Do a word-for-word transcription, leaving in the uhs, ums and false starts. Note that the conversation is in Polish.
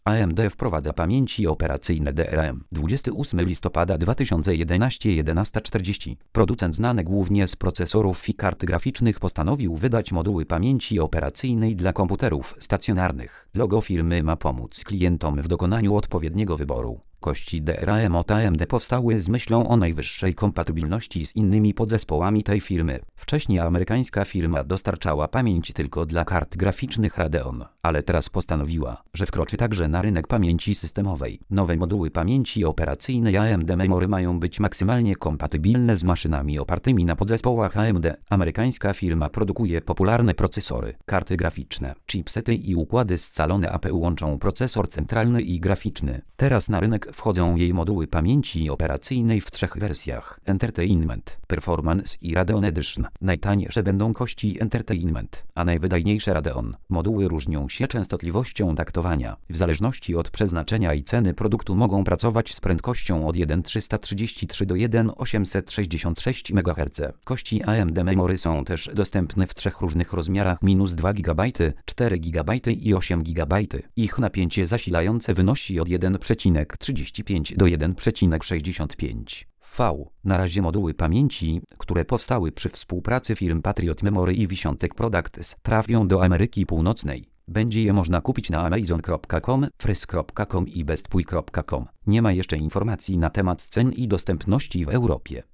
A M D wprowadza pamięci operacyjne D R A M. dwudziestego ósmego listopada dwa tysiące jedenastego jedenaście czterdzieści. Producent znany głównie z procesorów i kart graficznych postanowił wydać moduły pamięci operacyjnej dla komputerów stacjonarnych. Logo firmy ma pomóc klientom w dokonaniu odpowiedniego wyboru. Kości D R A M od A M D powstały z myślą o najwyższej kompatybilności z innymi podzespołami tej firmy. Wcześniej amerykańska firma dostarczała pamięć tylko dla kart graficznych Radeon, ale teraz postanowiła, że wkroczy także na rynek pamięci systemowej. Nowe moduły pamięci operacyjnej A M D Memory mają być maksymalnie kompatybilne z maszynami opartymi na podzespołach A M D. Amerykańska firma produkuje popularne procesory, karty graficzne, chipsety i układy scalone A P U łączą procesor centralny i graficzny. Teraz na rynek wchodzą jej moduły pamięci operacyjnej w trzech wersjach: Entertainment, Performance i Radeon Edition. Najtańsze będą kości Entertainment, a najwydajniejsze Radeon. Moduły różnią się częstotliwością taktowania. W zależności od przeznaczenia i ceny produktu mogą pracować z prędkością od jeden tysiąc trzysta trzydzieści trzy do jeden tysiąc osiemset sześćdziesiąt sześć megaherców. Kości A M D Memory są też dostępne w trzech różnych rozmiarach: minus dwa gigabajty, cztery gigabajty i osiem gigabajtów. Ich napięcie zasilające wynosi od jeden przecinek trzydzieści pięć do jeden przecinek sześćdziesiąt pięć V. Na razie moduły pamięci, które powstały przy współpracy firm Patriot Memory i Visiontek Products, trafią do Ameryki Północnej. Będzie je można kupić na amazon kropka com, frys kropka com i bestpuj kropka com. Nie ma jeszcze informacji na temat cen i dostępności w Europie.